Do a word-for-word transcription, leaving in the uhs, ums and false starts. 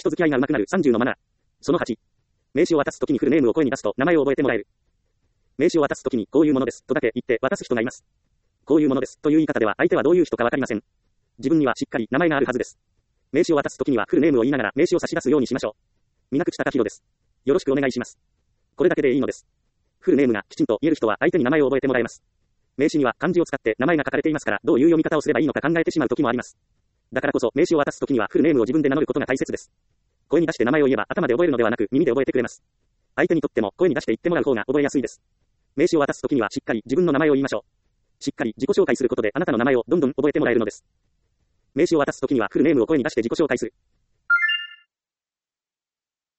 人付き合いが上手くなるさんじゅうのマナー。そのはち。名刺を渡すときにフルネームを声に出すと名前を覚えてもらえる。名刺を渡すときにこういうものですとだけ言って渡す人がいます。こういうものですという言い方では相手はどういう人かわかりません。自分にはしっかり名前があるはずです。名刺を渡すときにはフルネームを言いながら名刺を差し出すようにしましょう。水口貴弘です。よろしくお願いします。これだけでいいのです。フルネームがきちんと言える人は相手に名前を覚えてもらえます。名刺には漢字を使って名前が書かれていますからどういう読み方をすればいいのか考えてしまう時もあります。だからこそ名刺を渡すときにはフルネームを自分で名乗ることが大切です。声に出して名前を言えば頭で覚えるのではなく耳で覚えてくれます。相手にとっても声に出して言ってもらう方が覚えやすいです。名刺を渡すときにはしっかり自分の名前を言いましょう。しっかり自己紹介することであなたの名前をどんどん覚えてもらえるのです。名刺を渡すときにはフルネームを声に出して自己紹介する。